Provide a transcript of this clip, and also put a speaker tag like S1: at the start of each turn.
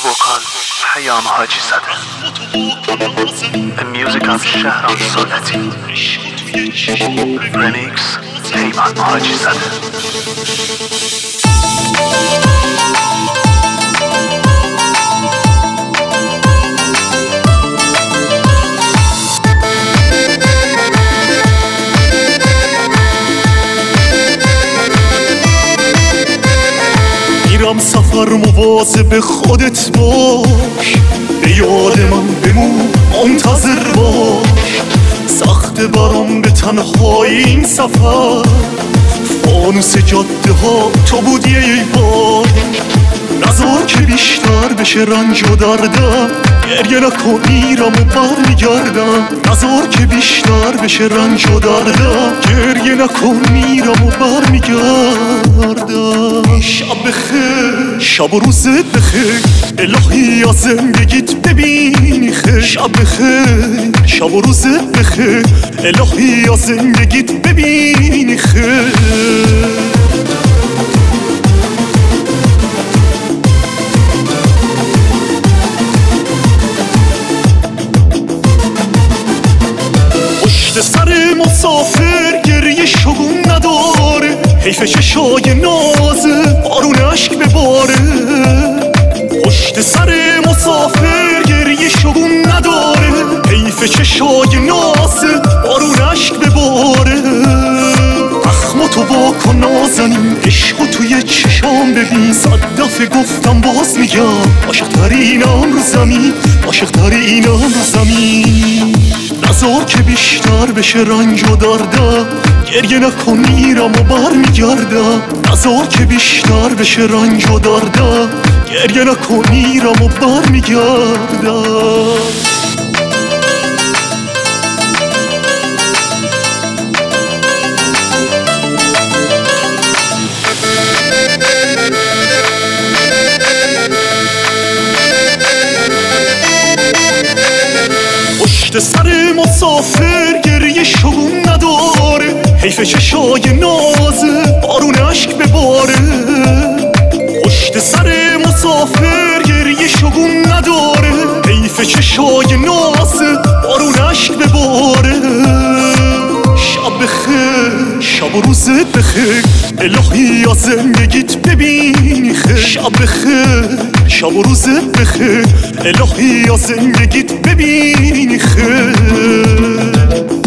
S1: وکال پیام حاجی زده. میوزیک هم شهرام سنتی. رمیکس پیمان حاجی زده.
S2: میرم سفر مواظب خودت باش، به یاد من بمون منتظر باش. سخت برام به تنهایی این سفر، فانوس جاده ها تو بودی ای بار. نذار که بیشتر بشه رنج و دردم، گریه نکن میرم و برمیگردم. نذار که بیشتر بشه رنج و دردم، گریه نکن میرم و برمیگردم. شب بخیر، شب و روزت بخیر، الهی از زندگیت ببینی خیر. شب بخیر، شب و روزت بخیر، الهی از زندگیت ببینی خیر. پشت سر مسافر گریه شگون نداره، حیف چشای نازه بارون عشق بباره. پشت سر مسافر گریه شگون نداره، حیف چشای نازه بارون عشق بباره. اخماتو واکن نازنین، عشقو توی چشام ببین. صد دفعه گفتم باز میگم، عاشق‌ترینم رو زمین، عاشق‌ترینم رو زمین. نذار که بیشتر بشه رنج و دردم، گریه نکن میرم و برمیگردم. نذار که بیشتر بشه رنج و دردم، گریه نکن میرم و برمیگردم. پشت سر مسافر گریه شگون نداره، حیف چشای نازه بارون عشق بباره. پشت سر مسافر گریه شگون نداره، حیف چشای نازه بارون عشق بباره. شب بخیر، شب و روزت بخیر، الهی از زندگیت ببینی خیر. شب بخیر، شب و روزت بخیر، الهی از زندگیت ببینی خیر.